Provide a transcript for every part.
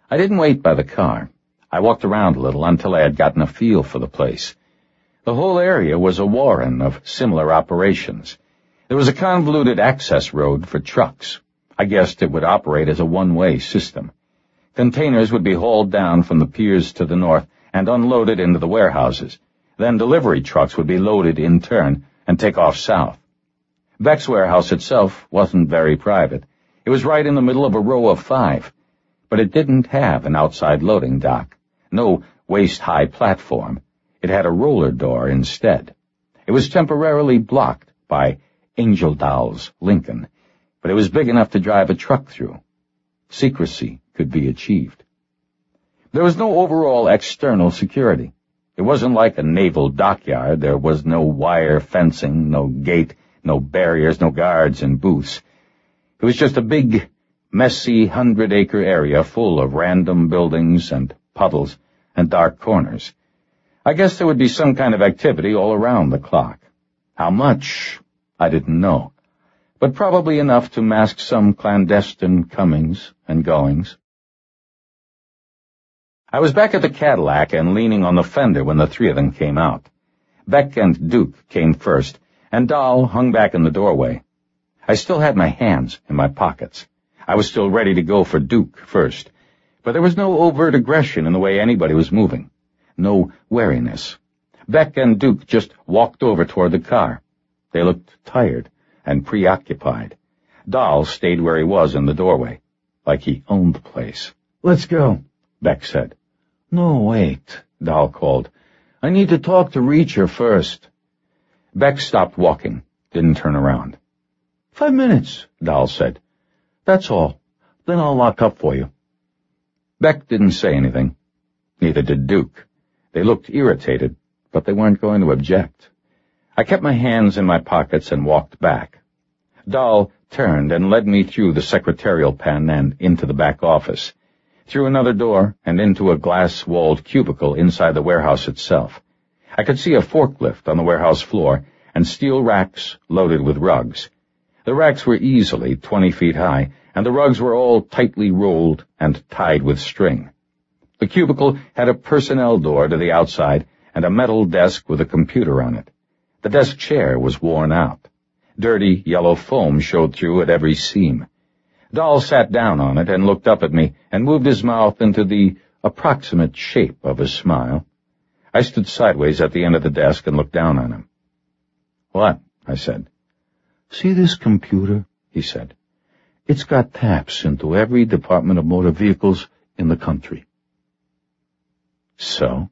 I didn't wait by the car. I walked around a little until I had gotten a feel for the place. The whole area was a warren of similar operations. There was a convoluted access road for trucks. I guessed it would operate as a one-way system. Containers would be hauled down from the piers to the north and unloaded into the warehouses. Then delivery trucks would be loaded in turn and take off south. Beck's warehouse itself wasn't very private. It was right in the middle of a row of 5, but it didn't have an outside loading dock, no waist-high platform. It had a roller door instead. It was temporarily blocked by Angel Dolls Lincoln, but it was big enough to drive a truck through. Secrecy could be achieved. There was no overall external security. It wasn't like a naval dockyard. There was no wire fencing, no gate, no barriers, no guards and booths. It was just a big, messy 100-acre area full of random buildings and puddles and dark corners. I guess there would be some kind of activity all around the clock. How much, I didn't know, but probably enough to mask some clandestine comings and goings. I was back at the Cadillac and leaning on the fender when the 3 of them came out. Beck and Duke came first, and Doll hung back in the doorway. I still had my hands in my pockets. I was still ready to go for Duke first, but there was no overt aggression in the way anybody was moving. No wariness. Beck and Duke just walked over toward the car. They looked tired and preoccupied. Doll stayed where he was in the doorway, like he owned the place. "Let's go," Beck said. "No, wait," Doll called. "I need to talk to Reacher first." Beck stopped walking, didn't turn around. 5 minutes, Doll said. "That's all. Then I'll lock up for you." Beck didn't say anything. Neither did Duke. They looked irritated, but they weren't going to object. I kept my hands in my pockets and walked back. Doll turned and led me through the secretarial pen and into the back office, through another door and into a glass-walled cubicle inside the warehouse itself. I could see a forklift on the warehouse floor and steel racks loaded with rugs. The racks were easily 20 feet high, and the rugs were all tightly rolled and tied with string. The cubicle had a personnel door to the outside and a metal desk with a computer on it. The desk chair was worn out. Dirty yellow foam showed through at every seam. Doll sat down on it and looked up at me and moved his mouth into the approximate shape of a smile. I stood sideways at the end of the desk and looked down on him. "What?" I said. "See this computer?" he said. "It's got taps into every department of motor vehicles in the country." "So?"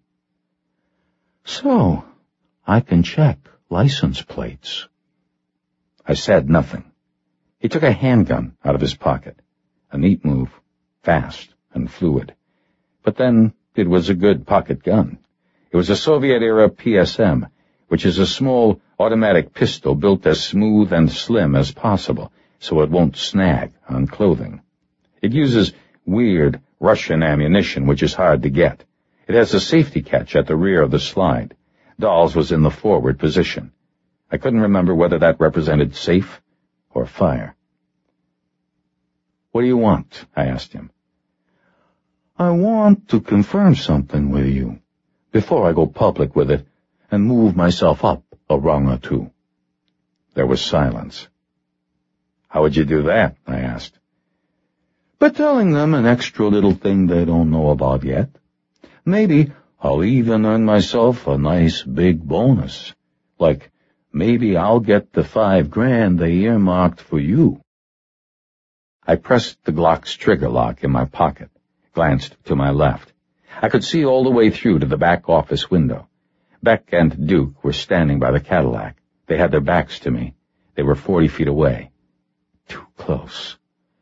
"So, I can check license plates." I said nothing. He took a handgun out of his pocket. A neat move, fast and fluid. But then it was a good pocket gun. It was a Soviet-era PSM, which is a small automatic pistol built as smooth and slim as possible, so it won't snag on clothing. It uses weird Russian ammunition, which is hard to get. It has a safety catch at the rear of the slide. Doll's was in the forward position. I couldn't remember whether that represented safe or fire. "What do you want?" I asked him. "I want to confirm something with you before I go public with it and move myself up a rung or 2. There was silence. "How would you do that?" I asked. "By telling them an extra little thing they don't know about yet. Maybe I'll even earn myself a nice big bonus. Like, maybe I'll get the $5,000 they earmarked for you." I pressed the Glock's trigger lock in my pocket, glanced to my left. I could see all the way through to the back office window. Beck and Duke were standing by the Cadillac. They had their backs to me. They were 40 feet away. Too close.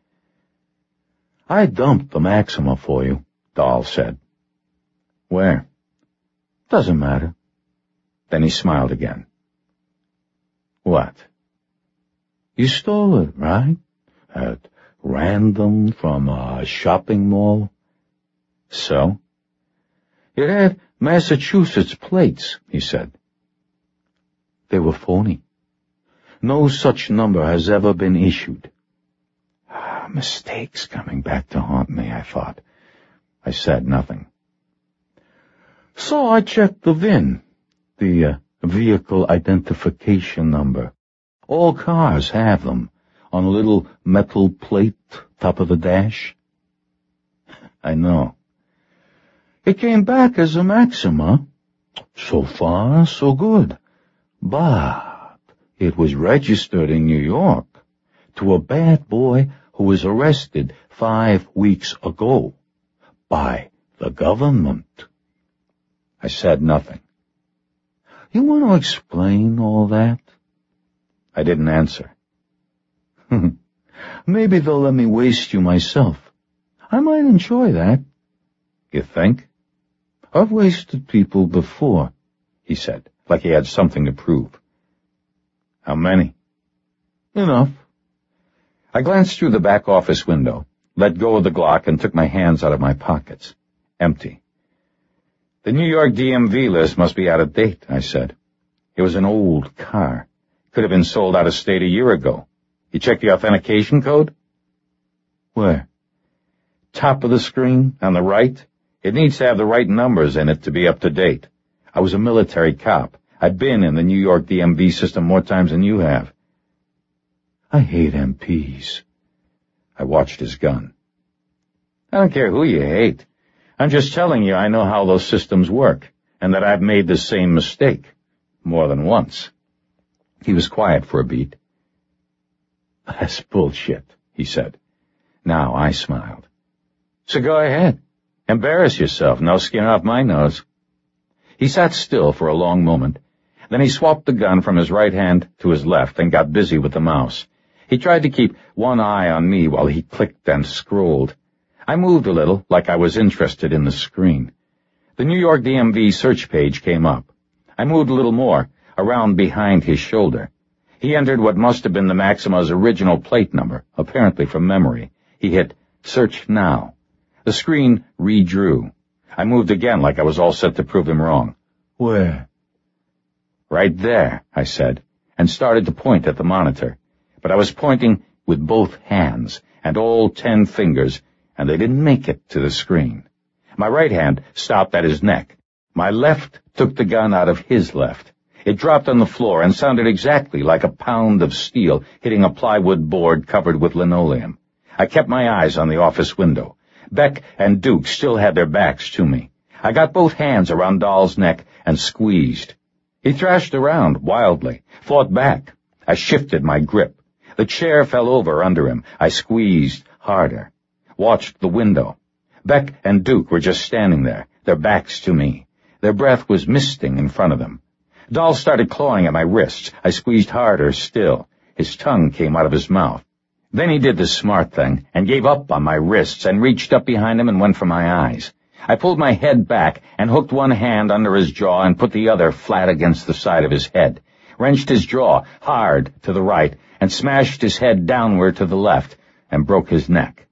"I dumped the Maxima for you," Doll said. "Where?" "Doesn't matter." Then he smiled again. "What?" "You stole it, right? At random from a shopping mall?" "So?" "It had Massachusetts plates," he said. "They were phony. No such number has ever been issued." Mistakes coming back to haunt me, I thought. I said nothing. So I checked the VIN, the vehicle identification number. All cars have them, on a little metal plate top of the dash. I know. It came back as a Maxima. So far, so good. But it was registered in New York to a bad boy who was arrested 5 weeks ago by the government. I said nothing. You want to explain all that? I didn't answer. Maybe they'll let me waste you myself. I might enjoy that. You think? I've wasted people before, he said, like he had something to prove. How many? Enough. I glanced through the back office window, let go of the Glock, and took my hands out of my pockets. Empty. The New York DMV list must be out of date, I said. It was an old car. Could have been sold out of state a year ago. You check the authentication code? Where? Top of the screen, on the right. It needs to have the right numbers in it to be up to date. I was a military cop. I've been in the New York DMV system more times than you have. I hate MPs. I watched his gun. I don't care who you hate. I'm just telling you I know how those systems work, and that I've made the same mistake. More than once. He was quiet for a beat. That's bullshit, he said. Now I smiled. So go ahead. Embarrass yourself. No skin off my nose. He sat still for a long moment. Then he swapped the gun from his right hand to his left and got busy with the mouse. He tried to keep one eye on me while he clicked and scrolled. I moved a little, like I was interested in the screen. The New York DMV search page came up. I moved a little more, around behind his shoulder. He entered what must have been the Maxima's original plate number, apparently from memory. He hit Search Now. The screen redrew. I moved again like I was all set to prove him wrong. Where? Right there, I said, and started to point at the monitor. But I was pointing with both hands, and all 10 fingers, and they didn't make it to the screen. My right hand stopped at his neck. My left took the gun out of his left. It dropped on the floor and sounded exactly like a pound of steel hitting a plywood board covered with linoleum. I kept my eyes on the office window. Beck and Duke still had their backs to me. I got both hands around Dahl's neck and squeezed. He thrashed around wildly, fought back. I shifted my grip. The chair fell over under him. I squeezed harder. Watched the window. Beck and Duke were just standing there, their backs to me. Their breath was misting in front of them. Dahl started clawing at my wrists. I squeezed harder still. His tongue came out of his mouth. Then he did the smart thing and gave up on my wrists and reached up behind him and went for my eyes. I pulled my head back and hooked one hand under his jaw and put the other flat against the side of his head, wrenched his jaw hard to the right and smashed his head downward to the left and broke his neck.